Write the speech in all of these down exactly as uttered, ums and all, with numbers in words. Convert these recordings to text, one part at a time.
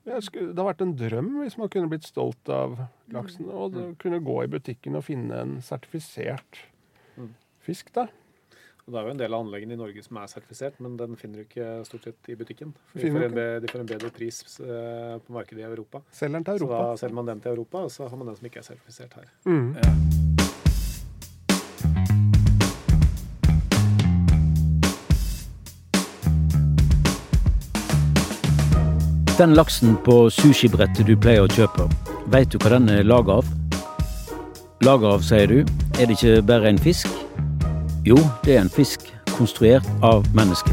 Jeg skulle, det har vært en drøm hvis man kunne blitt stolt av laksen, og det, kunne gå i butikken og finne en sertifisert fisk da. Og det er jo en del av anleggene i Norge som er sertifisert, men den finner du ikke stort sett i butikken. De får, en, de får en bedre pris uh, på markedet i Europa. Selger den til Europa. Så da selger man den til Europa, og så har man den som ikke er sertifisert her. Mm. Ja. Den laksen på sushibrettet du pleier å kjøpe, vet du hva den er laget av? Laget av, sier du, er det ikke bare en fisk? Jo, det er en fisk konstruert av mennesker.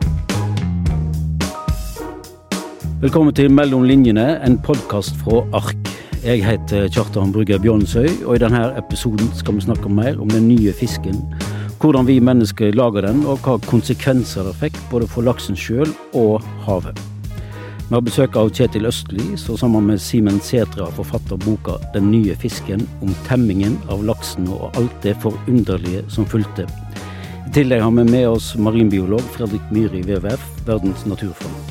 Velkommen til Mellom linjene, en podcast fra Ark. Jeg heter Kjartan Brygger Bjørnsøy, og i denne episoden skal vi snakke mer om den nye fisken, hvordan vi mennesker lager den, og hva konsekvenser det fikk både for laksen selv og havet. Vi har besøk av Kjetil Østli, så sammen med Simen Sætra forfatter boka Den nye fisken om temmingen av laksen og alt det forunderlige som fulgte. I tillegg har vi med oss marinbiolog Fredrik Myhre i W W F, Verdens naturfond.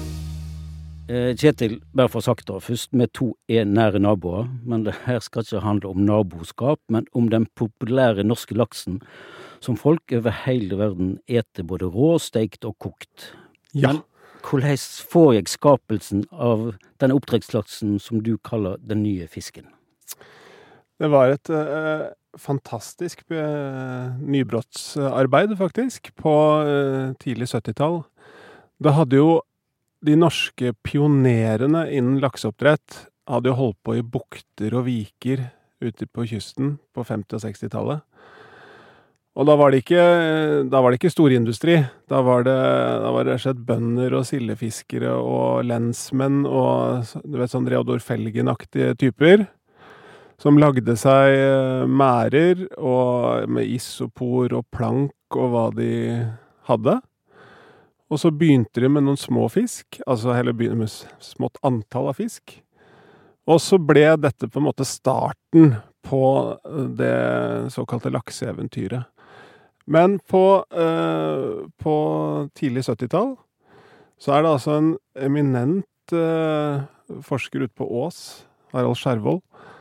Eh, Kjetil, bare for sagt da, først med to er nære naboer, men det her skal ikke handle om naboskap, men om den populære norske laksen, som folk over hele verden eter både rå, steikt og kokt. Ja. Men hvordan får jeg skapelsen av denne oppdrettslaksen som du kaller den nye fisken? Det var et eh, fantastisk eh, nybrottsarbeid faktisk på eh, tidlig syttitall. Da hadde jo de norske pionerene innen lakseoppdrett hadde jo holdt på i bukter og viker ute på kysten på femti- og sekstitallet. Og da var det ikke, da var det ikke storindustri. Da var det, da var det rett og slett bønder og sildefiskere og lensmenn og du vet, sånn Reodor Felgen-aktige typer som lagde seg mærer og med isopor og plank og hva de hadde. Og så begynte de med noen små fisk, altså heller begynte med smått antall av fisk. Og så ble dette på en måte starten på det såkalte lakseeventyret. Men på, eh, på tidlig syttitall så er det altså en eminent eh, forsker ute på Ås, Harald Skjervold,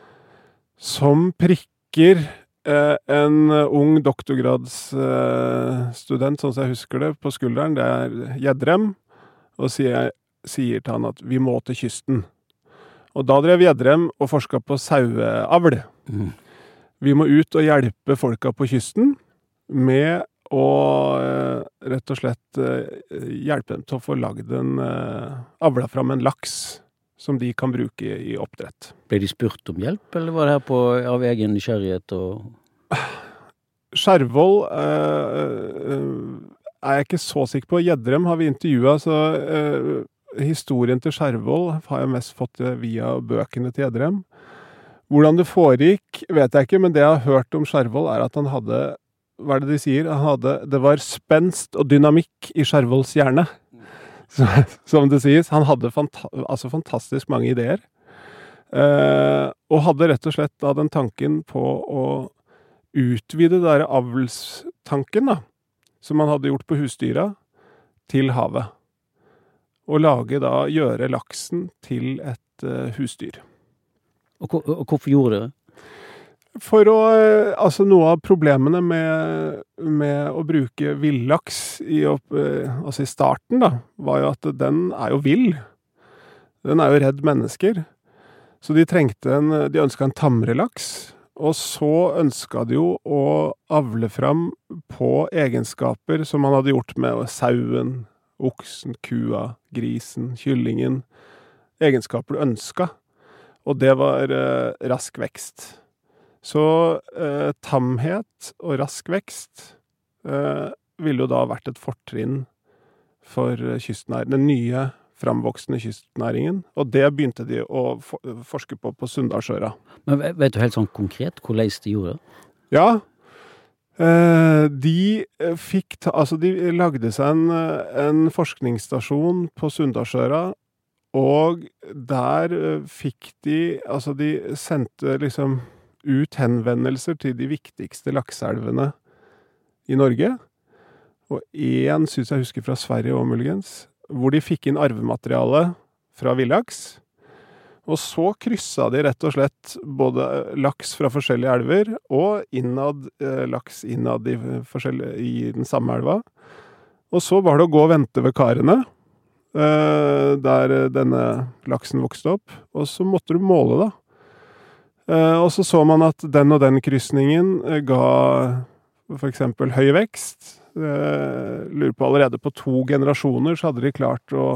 som prikker eh, en ung doktorgradsstudent, eh, sånn som jeg husker det, på skulderen. Det er Gjedrem, og sier, sier til han at vi må til kysten. Og da drev Gjedrem og forsket på saueavl. Mm. Vi må ut og hjelpe folka på kysten med å eh, rett og slett eh, hjelpe dem til å få lagd en eh, avla fram en laks som de kan bruke i, i oppdrett. Ble de spurt om hjelp, eller var det her på, av egen nysgjerrighet? Og... Skjervold eh, er jeg ikke så sikker på. Gjedrem har vi intervjuet, så eh, historien til Skjervold har jeg mest fått via bøkene til Gjedrem. Hvordan det foregikk, vet jeg ikke, men det jeg har hørt om Skjervold er at han hadde, hva er det de sier? Han hadde, det var spenst og dynamikk i Skjervolds hjerne, så, som det sies. Han hadde fanta, altså fantastisk mange ideer, eh, og hadde rett og slett da den tanken på å utvide det der avlstanken da, som han hadde gjort på husdyra, til havet. Og lage da, gjøre laksen til et uh, husdyr. Og, og hvorfor gjorde det? For å, altså noe av problemene med, med å bruke villaks i, opp, altså i starten da, var jo at den er jo vill. Den er jo redd mennesker. Så de trengte en, de ønsket en tamre laks, og så ønsket de jo å avle fram på egenskaper som man hadde gjort med sauen, oksen, kua, grisen, kyllingen. Egenskaper du ønsket. Og det var eh, rask vekst. Så eh, tamhet og rask vekst eh, ville jo da vært et fortrinn for kystnæringen, den nye framvoksende kystnæringen. Og det begynte de å forske på på Sunndalsøra. Men vet du helt sånn konkret hvordan de gjorde det? Ja, eh, de fikk ta, altså de lagde seg en, en forskningsstasjon på Sunndalsøra, og der fikk de, altså de sendte liksom ut henvendelser til de viktigste lakseelvene i Norge. Og en, synes jeg husker fra Sverige og muligens, hvor de fikk inn arvemateriale fra villaks. Og så kryssa de rett og slett både laks fra forskjellige elver og innad, eh, laks innad i, i den samme elva. Og så var det å gå og vente ved karene, eh, der denne laksen vokste opp. Og så måtte du måle da. Eh, og så så man at den og den kryssningen eh, ga for eksempel høy vekst. Eh, lurer på allerede på to generasjoner så hadde de klart å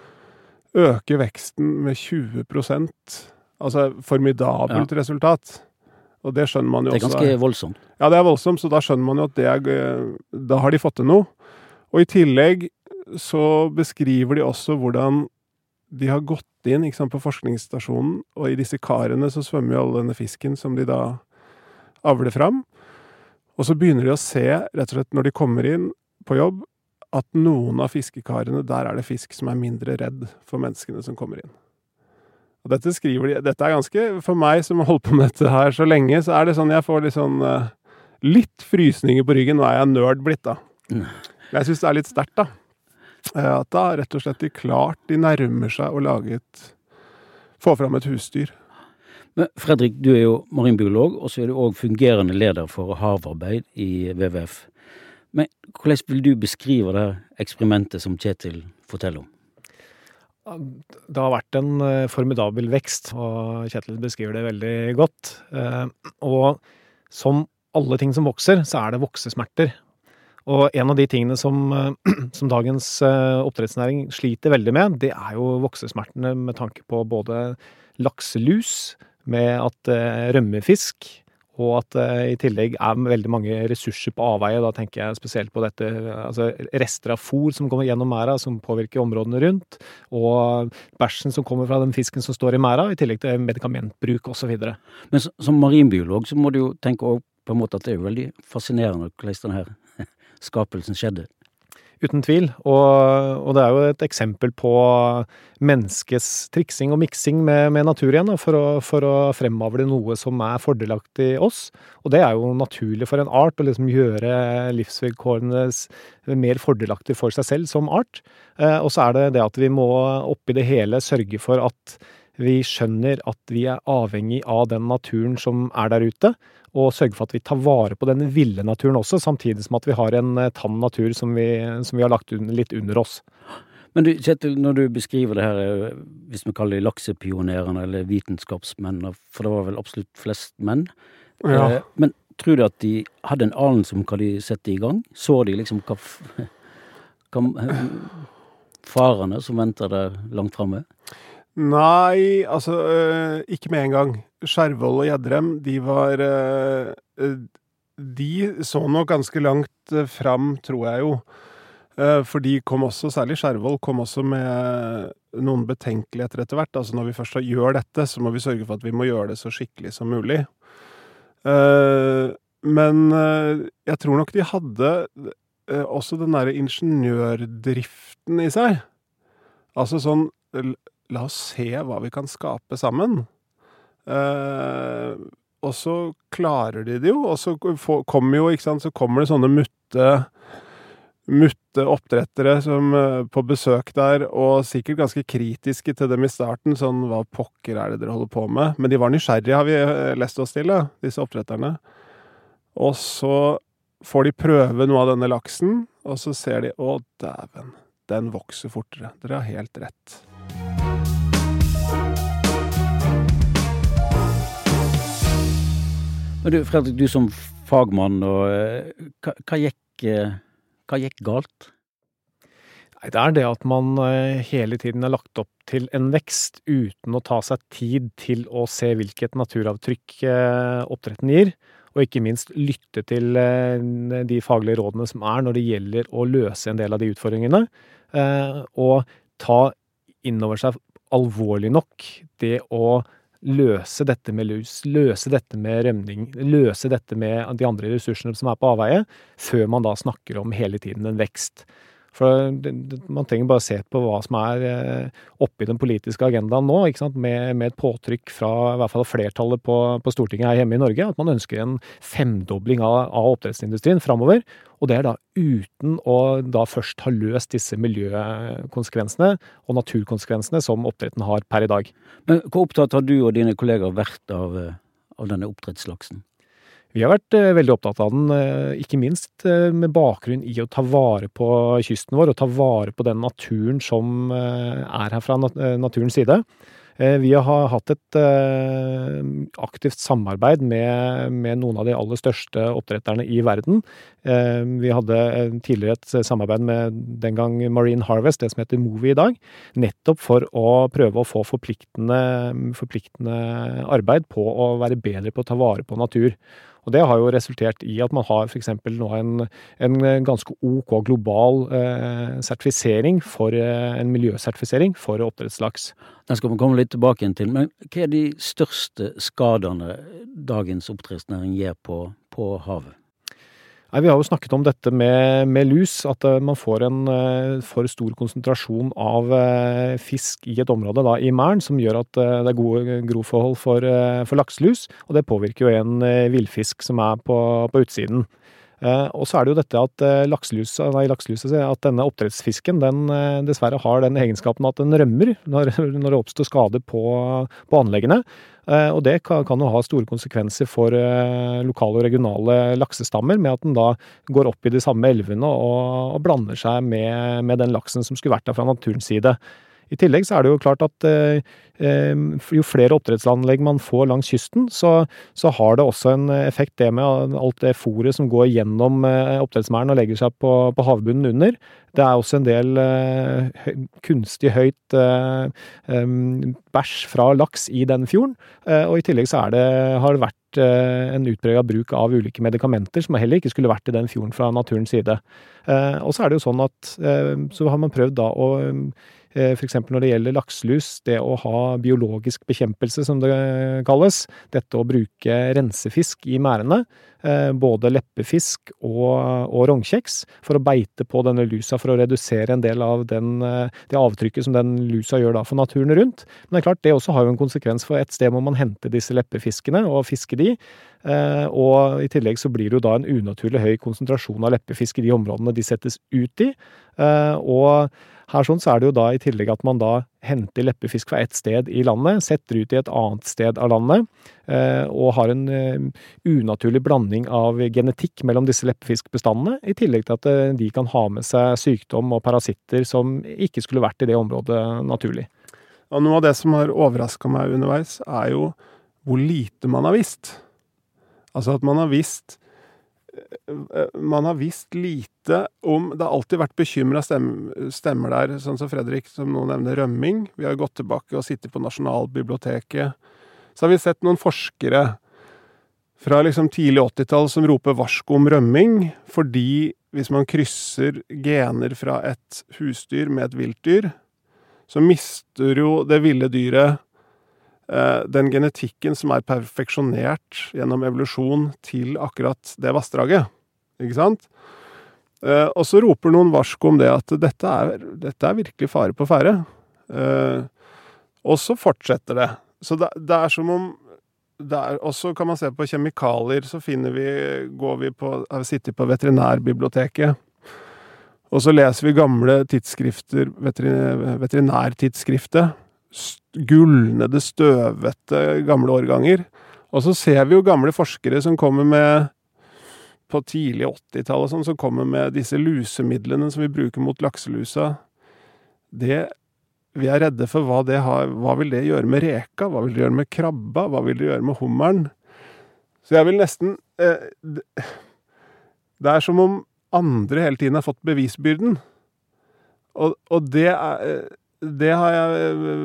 øke veksten med tjue prosent. Altså formidabelt ja. resultat. Og det skjønner man jo også. Det er ganske voldsomt. Ja, det er voldsomt, så da skjønner man jo at det er, da har de fått til noe. Og i tillegg så beskriver de også hvordan de har gått inn ikke sant, på forskningsstasjonen, og i disse karene så svømmer jo all denne fisken som de da avler fram. Og så begynner de å se, rett og slett når de kommer inn på jobb, at noen av fiskekarene, der er det fisk som er mindre redd for menneskene som kommer inn. Og dette skriver de, dette er ganske, for meg som har holdt på med dette her så lenge, så er det sånn, jeg får litt sånn, uh, litt frysninger på ryggen, nå er jeg nørd blitt da. Mm. Jeg synes det er litt sterkt da. Uh, at da rett og slett de klart, de nærmer seg å lage et, få fram et husdyr. Men Fredrik, du er jo marinbiolog, og så er du også fungerende leder for havarbeid i W W F. Men hvordan vil du beskrive det eksperimentet som Kjetil forteller om? Det har vært en formidabel vekst, og Kjetil beskriver det veldig godt. Og som alle ting som vokser, så er det voksesmerter. Og en av de tingene som, som dagens oppdrettsnæring sliter veldig med, det er jo voksesmertene med tanke på både lakselus, med at rømmefisk, og at uh, i tillegg er veldig mange ressurser på avveie. Da tenker jeg spesielt på dette, altså rester av fôr som kommer gjennom mæra, som påvirker områdene rundt, og bæsjen som kommer fra den fisken som står i mæra, i tillegg til medikamentbruk og så videre. Men som marinbiolog så må du jo tenke også på en måte at det er jo veldig fascinerende hvordan denne her skapelsen skjedde. Uten tvil, og, og det er jo et eksempel på menneskets triksing og miksing med, med natur igjen, da, for, å, for å fremavle noe som er fordelaktig oss. Og det er jo naturlig for en art å liksom gjøre livsvilkårene mer fordelaktig for seg selv som art. Eh, og så er det det at vi må oppi det hele sørge for at vi skjønner at vi er avhengig av den naturen som er der ute, og sørge for at vi tar vare på den ville naturen også, samtidig som at vi har en tam natur som vi, som vi har lagt un, litt under oss. Men du, Kjetil, når du beskriver det her, hvis vi kaller det laksepionerene eller vitenskapsmenn, for det var vel absolutt flest menn, ja. eh, men tror du at de hadde en anelse om hva de sette i gang? Så de liksom hva, hva farene som venter der langt fremme? Nei, altså, øh, ikke med en gang. Skjervold og Gjedrem, de var, øh, de så nok ganske langt øh, fram, tror jeg jo. Uh, for de kom også, særlig Skjervold, kom også med noen betenkeligheter etter hvert. Altså når vi først gjør dette, så må vi sørge for at vi må gjøre det så skikkelig som mulig. Uh, men uh, jeg tror nok de hadde uh, også den der ingeniørdriften i seg. Altså sånn, la oss se hva vi kan skape sammen. Uh, og så klarer de det jo, og så kommer jo, ikke sant, så kommer det sånne mutte, mutte oppdrettere som uh, på besøk der, og sikkert ganske kritiske til dem i starten, sånn, hva pokker er det dere holder på med? Men de var nysgjerrige, har vi lest oss til, da, disse oppdretterne. Og så får de prøve noe av denne laksen, og så ser de, å dæven, den vokser fortere. Dere har helt rett. Men du, Fredrik, du som fagmann, og, hva, hva, gikk, hva gikk galt? Nei, det er det at man hele tiden har lagt opp til en vekst uten å ta seg tid til å se hvilket naturavtrykk oppdretten gir, og ikke minst lytte til de faglige rådene som er når det gjelder å løse en del av de utfordringene, og ta innover seg alvorlig nok det å løse dette med lus, løse dette med rømning, løse dette med de andre ressursene som er på avveie, før man da snakker om hele tiden en vekst. For det, det, man trenger bare se på hva som er eh, oppe i den politiske agendaen nå, ikke sant? Med, med et påtrykk fra i hvert fall flertallet på, på Stortinget her hjemme i Norge, at man ønsker en femdobling av, av oppdrettsindustrien fremover. Og det er da uten å da først ha løst disse miljøkonsekvensene og naturkonsekvensene som oppdretten har per i dag. Men hvor opptatt har du og dine kolleger vært av, av denne oppdrettslaksen? Vi har vært eh, veldig opptatt av den, eh, ikke minst eh, med bakgrunn i å ta vare på kysten vår, og ta vare på den naturen som eh, er her fra nat naturens side. Eh, vi har hatt et eh, aktivt samarbeid med, med noen av de aller største oppdretterne i verden. Eh, vi hadde tidligere et samarbeid med den gang Marine Harvest, det som heter Movi i dag, nettopp for å prøve å få forpliktende, forpliktende arbeid på å være bedre på å ta vare på natur. Og det har jo resultert i at man har for eksempel nå en, en ganske ok global eh, sertifisering for eh, en miljøsertifisering for oppdrettslaks. Den skal vi komme litt tilbake til, men hva er de største skadene dagens oppdrettsnæring gjør på, på havet? Nei, vi har jo snakket om dette med, med lus, at uh, man får en uh, for stor konsentrasjon av uh, fisk i et område da, i Mæren, som gjør at uh, det er gode groforhold for, uh, for lakselus, og det påvirker jo en uh, villfisk som er på, på utsiden. Uh, og så er det jo dette at uh, lakselusa, nei, lakselusa, at denne oppdrettsfisken, den uh, dessverre har den egenskapen at den rømmer når, når det oppstår skade på, på anleggene. Uh, og det kan, kan jo ha store konsekvenser for uh, lokale og regionale laksestammer, med at den da går opp i de samme elvene og, og blander seg med, med den laksen som skulle vært der fra naturens side. I tillegg så er det jo klart at eh, jo flere oppdrettsanlegg man får langs kysten, så, så har det også en effekt det med alt det fôret som går gjennom eh, oppdrettsmerden og legger seg på, på havbunnen under. Det er også en del eh, høy, kunstig høyt eh, um, bæsj fra laks i den fjorden, eh, og i tillegg så er det, har det vært eh, en utpreget bruk av ulike medikamenter som heller ikke skulle vært i den fjorden fra naturens side. Eh, og så er det jo sånn at eh, så har man prøvd da å for eksempel når det gjelder lakselus, det å ha biologisk bekjempelse, som det kalles, dette å bruke rensefisk i mærene, både leppefisk og, og rognkjeks, for å beite på denne lusa, for å redusere en del av den, det avtrykket som den lusa gjør da for naturen rundt. Men det er klart, det også har jo en konsekvens, for et sted må man hente disse leppefiskene og fiske de, og i tillegg så blir det jo da en unaturlig høy konsentrasjon av leppefisk i de områdene de settes ut i, og her sånn så er det jo da i tillegg at man da henter leppefisk fra et sted i landet, setter ut i et annet sted av landet, eh, og har en eh, unaturlig blanding av genetikk mellom disse leppefiskbestandene, i tillegg til at eh, de kan ha med seg sykdom og parasitter som ikke skulle vært i det området naturlig. Og noe av det som har overrasket meg underveis, er jo hvor lite man har visst. Altså at man har visst Man har visst lite om, det har alltid vært bekymret stem, stemmer der, sånn som Fredrik, som nå nevner rømming. Vi har gått tilbake og sittet på Nasjonalbiblioteket. Så har vi sett noen forskere fra liksom tidlig åttitall som roper varsko om rømming, fordi hvis man krysser gener fra et husdyr med et viltdyr, så mister jo det ville dyret den genetikken som er perfeksjonert gjennom evolusjon til akkurat det vassdraget, ikke sant? Og så roper noen varsko om det at dette er, dette er virkelig fare på ferde. Og så fortsetter det. Så det, det er som om, det er, også kan man se på kjemikalier, så finner vi, går vi på, har vi sittet på veterinærbiblioteket, og så leser vi gamle tidsskrifter, veteriner, veterinærtidsskriftet, gulnede, støvete gamle årganger. Og så ser vi jo gamle forskere som kommer med, på tidlig åttitall og sånn, som kommer med disse lusemidlene som vi bruker mot lakselusa. Det, vi er redde for hva det har, hva vil det gjøre med reka, hva vil det gjøre med krabba, hva vil det gjøre med hummeren. Så jeg vil nesten, eh, det er som om andre hele tiden har fått bevisbyrden. Og, og det er, det har jeg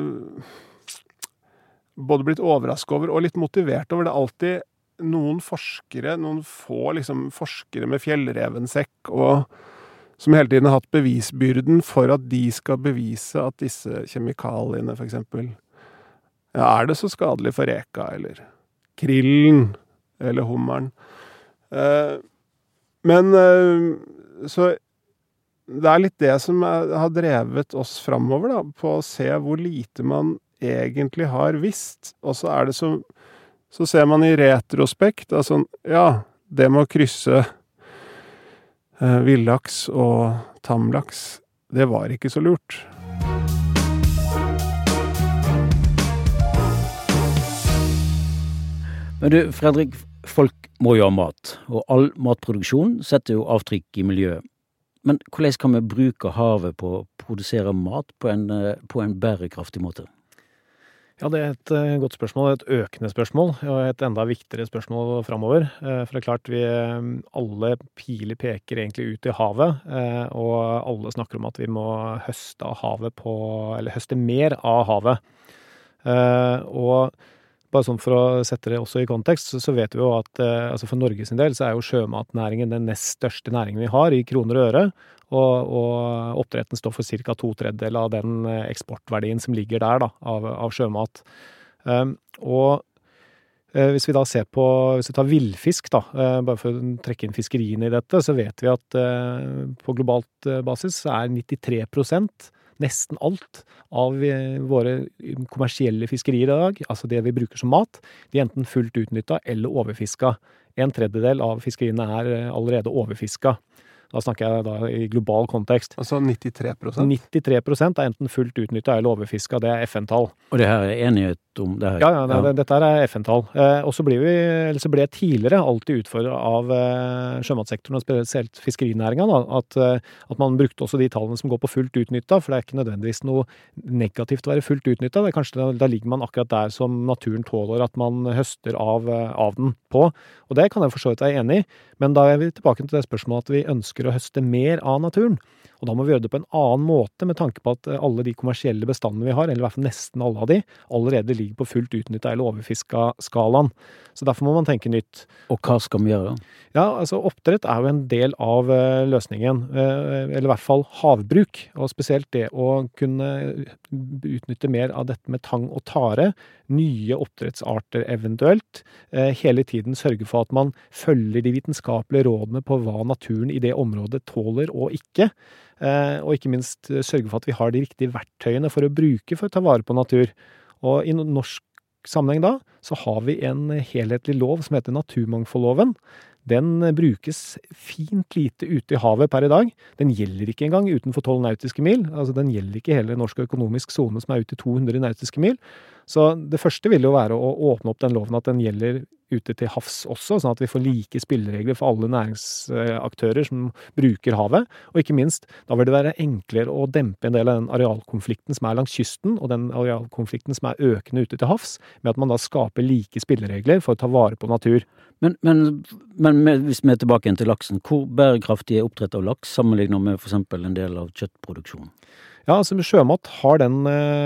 både blitt overrasket over og litt motivert over. Det er alltid noen forskere, noen få liksom, forskere med fjellrevensekk, og som hele tiden har hatt bevisbyrden for at de skal bevise at disse kjemikaliene, for eksempel, ja, er det så skadelig for reka, eller krillen, eller hummeren. Eh, men, eh, så det er litt det som er, har drevet oss fremover da, på å se hvor lite man egentlig har visst. Og så er det så, så ser man i retrospekt, altså, ja, det med å krysse eh, villaks og tamlaks, det var ikke så lurt. Men du, Fredrik, folk må jo ha mat, og all matproduksjon setter jo avtrykk i miljøet. Men hvordan kan vi bruke havet på å produsere mat på en, på en bærekraftig måte? Ja, det er et uh, godt spørsmål, et økende spørsmål, og et enda viktigere spørsmål fremover. Uh, for det er klart, vi uh, alle piler peker egentlig ut i havet, uh, og alle snakker om at vi må høste av havet på, eller høste mer av havet. Uh, og bare sånn for å sette det også i kontekst, så, så vet vi jo at uh, altså for Norges del så er jo sjømatnæringen den nest største næringen vi har i kroner og øre, og, og oppdretten står for cirka to tredjedel av den eksportverdien som ligger der da, av, av sjømat. Um, og uh, hvis vi da ser på, hvis vi tar villfisk da, uh, bare for å trekke inn fiskeriene i dette, så vet vi at uh, på globalt uh, basis så er nittitre prosent nesten alt av våre kommersielle fiskerier i dag, altså det vi bruker som mat, de er enten fullt utnyttet eller overfiska. En tredjedel av fiskeriene er allerede overfiska. Da snakker jeg da i global kontekst. Altså nittitre prosent? nittitre prosent er enten fullt utnyttet eller overfiska, det er F N-tall. Og det her er enighet om det her? Ja, ja, det, ja. dette er F N-tall. Eh, og så blir vi, eller så ble jeg tidligere alltid utfordret av eh, sjømatsektoren og spesielt fiskerinæringen, da, at, eh, at man brukte også de tallene som går på fullt utnyttet, for det er ikke nødvendigvis noe negativt å være fullt utnyttet. Det er kanskje, da, da ligger man akkurat der som naturen tåler at man høster av, av den på. Og det kan jeg for så vidt være enig i, men da er vi tilbake til det spørsmålet at vi ønsker å høste mer av naturen. Og da må vi gjøre det på en annen måte med tanke på at alle de kommersielle bestandene vi har, eller i hvert fall nesten alle av de, allerede ligger på fullt utnyttet eller overfiska skalaen. Så derfor må man tenke nytt. Og hva skal vi gjøre da? Ja, altså oppdrett er jo en del av uh, løsningen, uh, eller i hvert fall havbruk, og spesielt det å kunne utnytte mer av dette med tang og tare, nye oppdrettsarter eventuelt, uh, hele tiden sørge for at man følger de vitenskapelige rådene på hva naturen i det området tåler og ikke, uh, og ikke minst uh, sørge for at vi har de riktige verktøyene for å bruke for å ta vare på natur. Og i norsk sammenheng da, så har vi en helhetlig lov som heter naturmangfoldloven. Den brukes fint lite ute i havet per i dag. Den gjelder ikke engang utenfor tolv nautiske mil. Altså den gjelder ikke hele norsk økonomisk zone som er ute i to hundre nautiske mil. Så det første vil jo være å åpne opp den loven at den gjelder ute til havs også, sånn at vi får like spilleregler for alle næringsaktører som bruker havet. Og ikke minst, da vil det være enklere å dempe en del av den arealkonflikten som er langs kysten, og den arealkonflikten som er økende ute til havs, med at man da skaper like spilleregler for å ta vare på natur. Men, men, men med, hvis vi er tilbake igjen til laksen, hvor bærekraftig er oppdrett av laks sammenlignet med for eksempel en del av kjøttproduksjonen? Ja, altså sjømat har den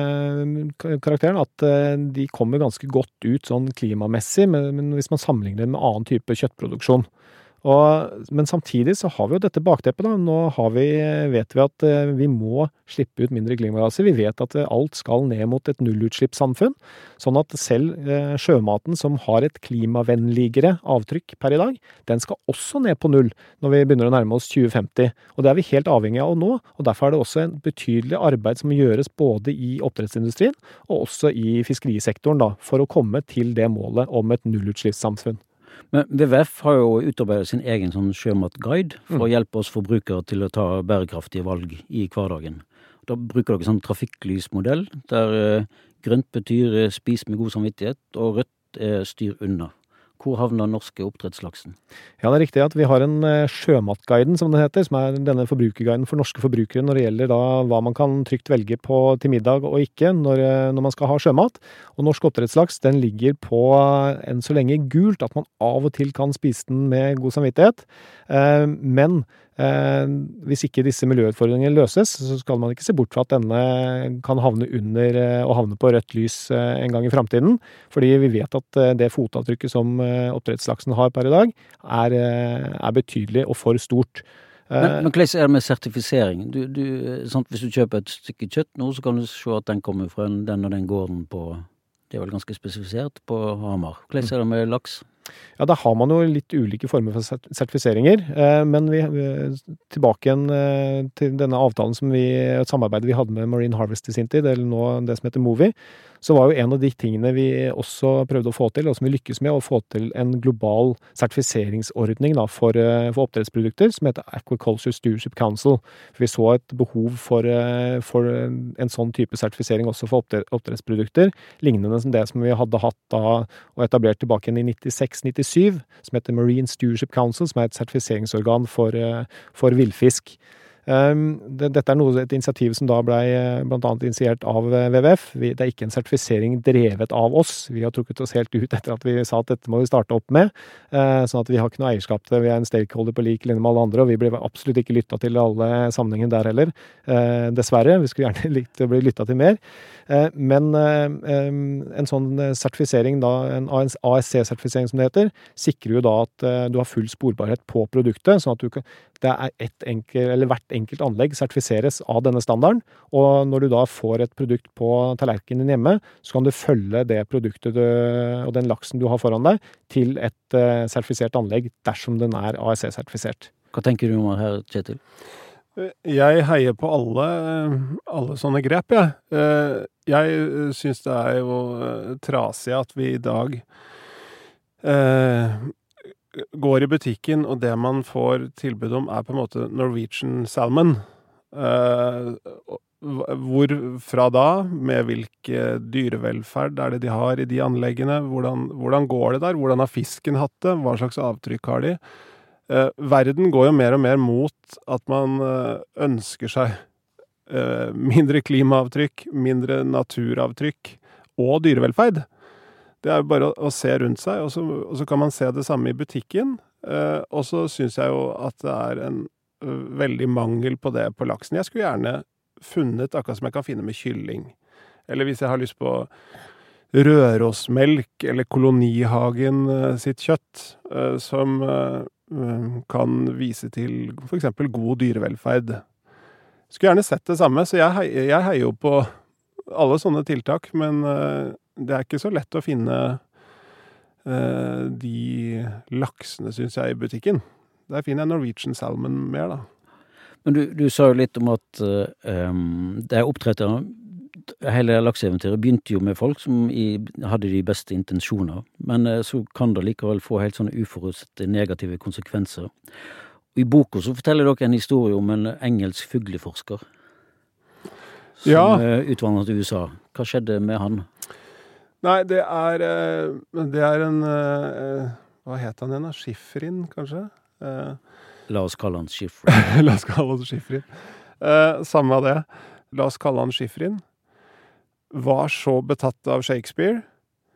eh, karakteren at eh, de kommer ganske godt ut sånn klimamessig, men, men hvis man sammenligner det med annen type kjøttproduksjon. Og, men samtidig så har vi jo dette bakteppet da. Nå har vi, vet vi at eh, vi må slippe ut mindre klimagasser. Vi vet at eh, alt skal ned mot et nullutslippssamfunn, sånn at selv eh, sjømaten som har et klimavennligere avtrykk per i dag, den skal også ned på null når vi begynner å nærme oss tjue femti. Og det er vi helt avhengig av nå, og derfor er det også en betydelig arbeid som gjøres både i oppdrettsindustrien og også i fiskerisektoren da, for å komme til det målet om et nullutslippssamfunn. Men W W F har jo utarbeidet sin egen sånn sjømatguide for mm. å hjelpe oss forbrukere til å ta bærekraftige valg i hverdagen. Da bruker dere sånn trafikklysmodell, der eh, grønt betyr eh, spis med god samvittighet, og rødt er styr unna. Hvor havner norske oppdrettslaksen? Ja, det er riktig at vi har en uh, sjømatguiden, som det heter, som er denne forbrukerguiden for norske forbrukere når det gjelder da hva man kan trygt velge på til middag og ikke når, når man skal ha sjømat. Og norsk oppdrettslaks, den ligger på uh, enn så lenge gult, at man av og til kan spise den med god samvittighet. Uh, men Eh, hvis ikke disse miljøutfordringene løses, så skal man ikke se bort fra at denne kan havne under og havne på rødt lys en gang i fremtiden, fordi vi vet at det fotavtrykket som oppdrettslaksen har per i dag er, er betydelig og for stort. Men, men hvordan er det med sertifisering? Du, du, sant, hvis du kjøper et stykke kjøtt nå, så kan du se at den kommer fra den og den gården på, det er vel ganske spesifisert, på Hamar. Hvordan er det med laks? Ja, da har man jo litt ulike former for sertifiseringer, men vi, tilbake igjen til denne avtalen som vi, et samarbeid vi hadde med Marine Harvest i sin tid, eller nå det som heter Movi, så var jo en av de tingene vi også prøvde å få til, og som vi lykkes med, å få til en global sertifiseringsordning da, for, for oppdrettsprodukter, som heter Aquaculture Stewardship Council. For vi så et behov for, for en sånn type sertifisering også for oppdrettsprodukter, lignende som det som vi hadde hatt da, og etablert tilbake igjen i nittiseks nittisju, som heter Marine Stewardship Council, som er et sertifiseringsorgan for, for villfisk. Um, det, dette er noe, et initiativ som da ble blant annet initiert av W W F. Vi, det er ikke en sertifisering drevet av oss. Vi har trukket oss helt ut etter at vi sa at dette må vi starte opp med, uh, sånn at vi har ikke noe eierskap til. Vi er en stakeholder på lik linje med alle andre, og vi blir absolutt ikke lyttet til alle sammenhengen der heller. Uh, dessverre, vi skulle gjerne likt å bli lyttet til mer. Uh, men uh, um, en sånn sertifisering, da, en A S C-sertifisering som det heter, sikrer jo da at uh, du har full sporbarhet på produktet, sånn at du kan, det er et enkelt, eller hvert enkelt anlegg sertifiseres av denne standarden, og når du da får et produkt på tallerkenen din hjemme, så kan du følge det produktet du, og den laksen du har foran deg til et uh, sertifisert anlegg dersom den er A S C-sertifisert. Hva tenker du om det her, Kjetil? Jeg heier på alle, alle sånne grep, jeg. Jeg synes det er jo trasig at vi i dag eh, går i butikken, og det man får tilbud om er på en måte Norwegian Salmon. Eh, hvor fra da, med hvilke dyrevelferd er det de har i de anleggene, hvordan, hvordan går det der, hvordan har fisken hatt det, hva slags avtrykk har de? Eh, verden går jo mer og mer mot at man eh, ønsker seg eh, mindre klimaavtrykk, mindre naturavtrykk og dyrevelferd. Det er jo bare å, å se rundt seg, og så, og så kan man se det samme i butikken. Eh, og så synes jeg jo at det er en uh, veldig mangel på det på laksen. Jeg skulle gjerne funnet akkurat som jeg kan finne med kylling. Eller hvis jeg har lyst på rørosmelk eller kolonihagen uh, sitt kjøtt, uh, som uh, kan vise til for eksempel god dyrevelferd. Skulle gjerne sett det samme, så jeg, hei, jeg heier jo på alle sånne tiltak, men uh, det er ikke så lett å finne uh, de laksene, synes jeg, i butikken. Der finner jeg Norwegian Salmon mer, da. Men du, du sa jo litt om at uh, um, det er oppdrettere. Hele lakseeventyret begynte jo med folk som i, hadde de beste intensjoner, men uh, så kan det likevel få helt sånne uforutsette negative konsekvenser. Og i boka så forteller dere en historie om en engelsk fugleforsker som ja. uh, utvandret til U S A. Hva skjedde med han? Nei, det er, uh, det er en, uh, hva het han igjen da? Schifrin, kanskje? Uh, La oss kalle han Schifrin. La oss kalle han Schifrin. Uh, samme av det. La oss kalle han Schifrin. Var så betatt av Shakespeare,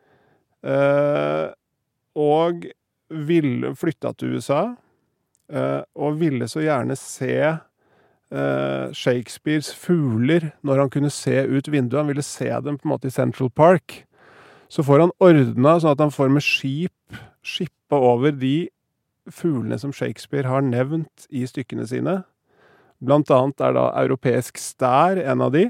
uh, og ville flytta til U S A, uh, og ville så gjerne se uh, Shakespeares fugler når han kunne se ut vinduet. Han ville se dem på en måte i Central Park. Så får han ordnet sånn at han får med skip, skippa over de fuglene som Shakespeare har nevnt i stykkene sine. Blant annet er da europeisk stær en av de.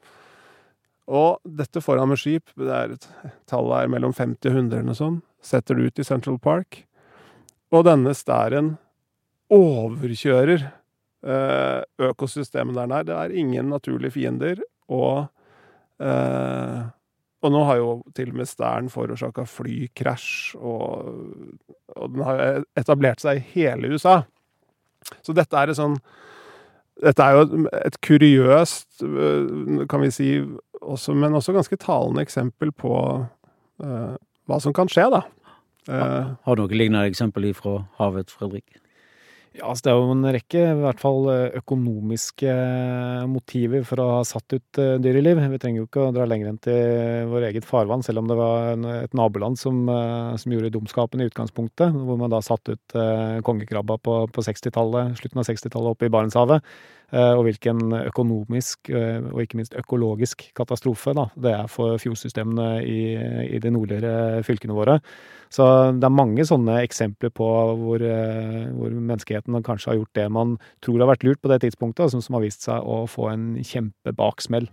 Og dette får han med skip, det er et, tallet er mellom femti og hundre eller noe sånt, setter det ut i Central Park. Og denne stæren overkjører eh, økosystemet der nær. Det er ingen naturlige fiender, og, eh, og nå har jo til og med stæren forårsaket flykrasj, og, og den har etablert seg i hele U S A. Så dette er et sånn Dette er jo et kuriøst, kan vi si, også, men også ganske talende eksempel på uh, hva som kan skje, da. Uh, Har du noen lignende eksempel fra havet, Fredrik? Ja, altså det er jo en rekke, i hvert fall økonomiske motiver for å ha satt ut dyreliv. Vi trenger jo ikke å dra lenger enn til vår eget farvann, selv om det var en, et naboland som, som gjorde dumskapen i utgangspunktet, hvor man da satt ut uh, kongekrabba på, på sekstitallet, slutten av sekstitallet oppe i Barentshavet, uh, og hvilken økonomisk uh, og ikke minst økologisk katastrofe da, det er for fjordsystemene i, i de nordligere fylkene våre. Så det er mange sånne eksempler på hvor, hvor menneskeheten kanskje har gjort det man tror har vært lurt på det tidspunktet, og som, som har vist seg å få en kjempebaksmell.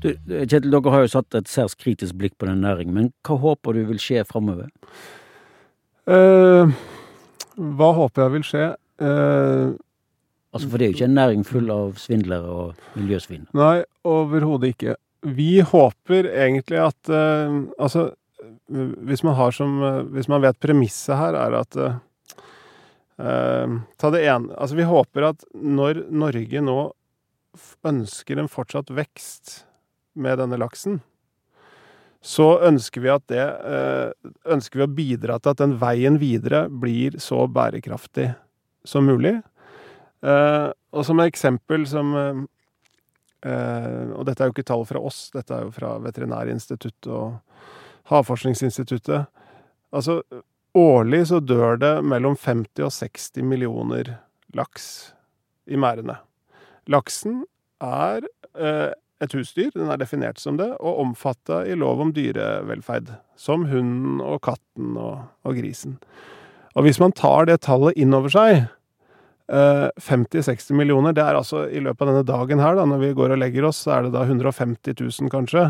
Du, Kjetil, dere har jo satt et særs kritisk blikk på den næringen, men hva håper du vil skje fremover? Uh, hva håper jeg vil skje? Uh, altså, for det er jo ikke en næring full av svindlere og miljøsvin. Nei, overhodet ikke. Vi håper egentlig at, uh, altså, hvis man har som, uh, hvis man vet premisset her er at, uh, uh, ta det ene, altså vi håper at når Norge nå ønsker en fortsatt vekst med denne laksen, så ønsker vi at det, uh, ønsker vi å bidra til at den veien videre blir så bærekraftig som mulig. Uh, og som eksempel som... Uh, Uh, og dette er jo ikke tall fra oss, dette er jo fra Veterinærinstituttet og Havforskningsinstituttet. Altså, årlig så dør det mellom femti og seksti millioner laks i merdene. Laksen er uh, et husdyr, den er definert som det, og omfattet i lov om dyrevelferd, som hunden og katten og, og grisen. Og hvis man tar det tallet inn over seg, femti til seksti millioner, det er altså i løpet av denne dagen her da, når vi går og legger oss, så er det da hundre og femti tusen kanskje.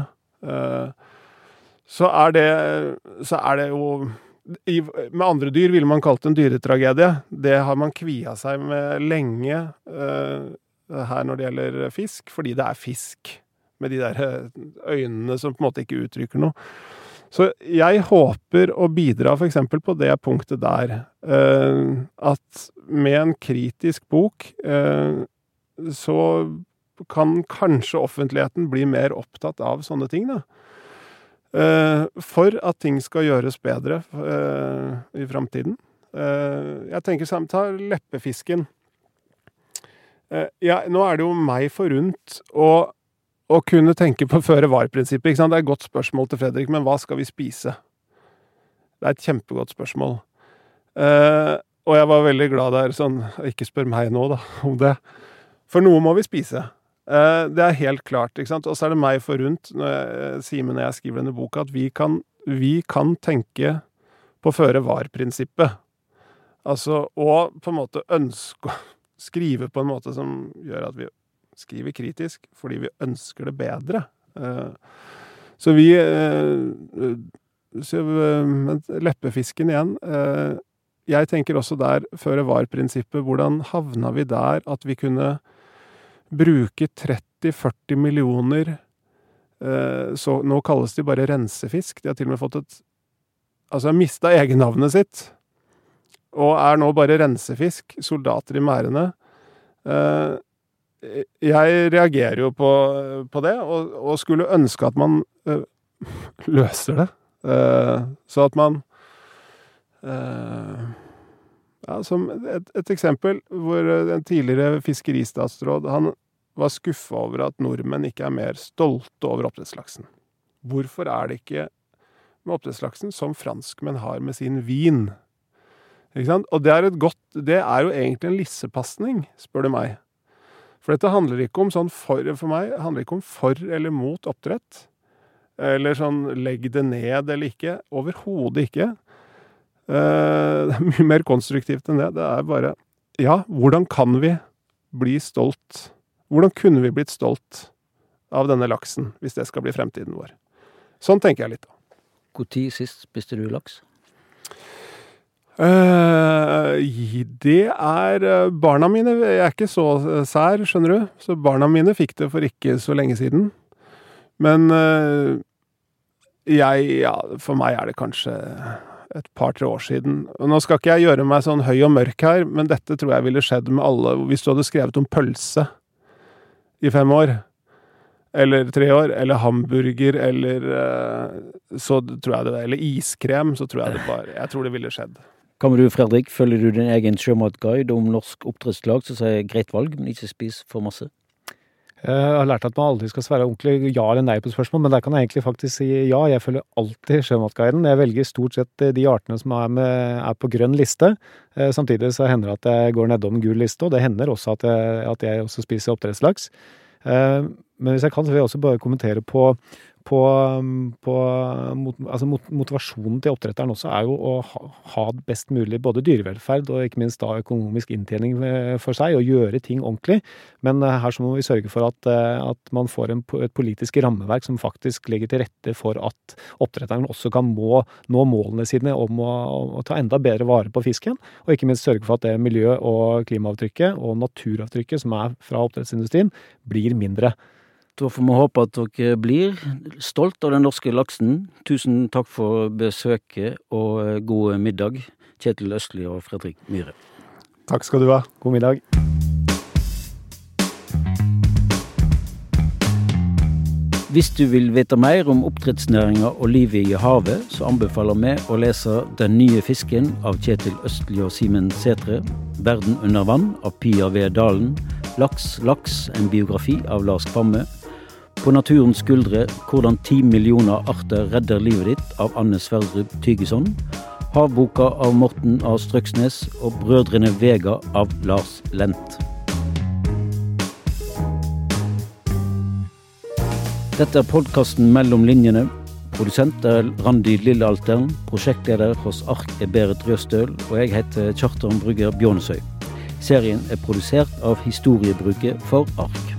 Så er det, så er det jo, med andre dyr ville man kalt en dyretragedie. Det har man kvia seg med lenge her når det gjelder fisk, fordi det er fisk med de der øynene som på en måte ikke uttrykker noe. Så jeg håper å bidra for eksempel på det punktet der, uh, at med en kritisk bok, uh, så kan kanskje offentligheten bli mer opptatt av sånne ting da. Uh, for at ting skal gjøres bedre uh, i fremtiden. Uh, jeg tenker sammen, ta leppefisken. Uh, ja, nå er det jo meg forunt å å kunne tenke på føre-var-prinsippet, ikke sant? Det er et godt spørsmål til Fredrik, men hva skal vi spise? Det er et kjempegodt spørsmål. Uh, og jeg var veldig glad der, sånn, ikke spør meg nå da, om det. For noe må vi spise. Uh, det er helt klart, ikke sant? Og så er det meg forunt, når jeg, Simen og jeg skriver denne boka, at vi kan, vi kan tenke på føre-var-prinsippet. Altså, og på en måte ønske å skrive på en måte som gjør at vi skriver kritisk, fordi vi ønsker det bedre. Så vi, så leppefisken igjen, jeg tenker også der, føre-var-prinsippet, hvordan havna vi der at vi kunne bruke tretti til førti millioner, så nå kalles de bare rensefisk, de har til og med fått et, altså mistet egennavnet sitt, og er nå bare rensefisk, soldater i merdene. Jeg reagerer jo på, på det, og, og skulle ønske at man uh, løser det. Uh, så at man uh, ja, som et, et eksempel hvor en tidligere fiskeristatsråd, han var skuffet over at nordmenn ikke er mer stolte over oppdrettslaksen. Hvorfor er det ikke med oppdrettslaksen som franskmenn har med sin vin? Ikke sant? Og det er et godt, det er jo egentlig en lissepasning, spør du meg. For dette handler ikke om sånn for, for meg, handler ikke om for eller mot oppdrett, eller sånn legg det ned eller ikke, overhodet ikke. Uh, det er mye mer konstruktivt enn det. Det er bare, ja, hvordan kan vi bli stolt? Hvordan kunne vi blitt stolt av denne laksen, hvis det skal bli fremtiden vår? Sånn tenker jeg litt. Hvor tid sist spiste du laks? Uh, det er uh, barna mine, jeg er ikke så sær, skjønner du, så barna mine fikk det for ikke så lenge siden, men uh, jeg, ja, for meg er det kanskje et par-tre år siden, og nå skal ikke jeg gjøre meg sånn høy og mørk her, men dette tror jeg ville skjedd med alle, hvis du hadde skrevet om pølse i fem år, eller tre år, eller hamburger, eller uh, så tror jeg det, eller iskrem, så tror jeg det bare, jeg tror det ville skjedd. Hva med du, Fredrik? Følger du din egen sjømatguide om norsk oppdrettslag, så sier greit valg, men ikke spis for masse? Jeg har lært at man aldri skal svare ordentlig ja eller nei på spørsmål, men der kan jeg egentlig faktisk si ja. Jeg følger alltid sjømatguiden. Jeg velger stort sett de artene som er, med, er på grønn liste. Samtidig så hender det at jeg går nedom gul liste, og det hender også at jeg, at jeg også spiser oppdrettslaks. Men hvis jeg kan, så vil jeg også bare kommentere på på, på mot, altså mot, motivasjonen til oppdretteren også er jo å ha, ha best mulig både dyrevelferd og ikke minst da økonomisk inntjening for seg, og gjøre ting ordentlig. Men her så må vi sørge for at, at man får en, et politisk rammeverk som faktisk legger til rette for at oppdretteren også kan må, nå målene sine om å, å ta enda bedre vare på fisken, og ikke minst sørge for at det miljø- og klimaavtrykket og naturavtrykket som er fra oppdrettsindustrien blir mindre. Da får vi håpe at dere blir stolt av den norske laksen. Tusen takk for besøket og god middag, Kjetil Østli og Fredrik Myhre. Takk skal du ha. God middag. Hvis du vil vite mer om oppdrettsnæringa og livet i havet, så anbefaler vi å lese Den nye fisken av Kjetil Østli og Simen Sætre, Verden under vann av Pia V. Dalen, Laks, laks, en biografi av Lars Kvamme, På naturens skuldre, hvordan ti millioner arter redder livet ditt av Anne Sverdrup Tygeson, Havboka av Morten A. Strøksnes og Brødrene Vega av Lars Lent. Dette er podcasten Mellom linjene. Produsent er Randi Lillealteren, prosjektleder hos Ark er Berit Røstøl, og jeg heter Kjartan Brugger Bjørnesøy. Serien er produsert av Historiebruket for Ark.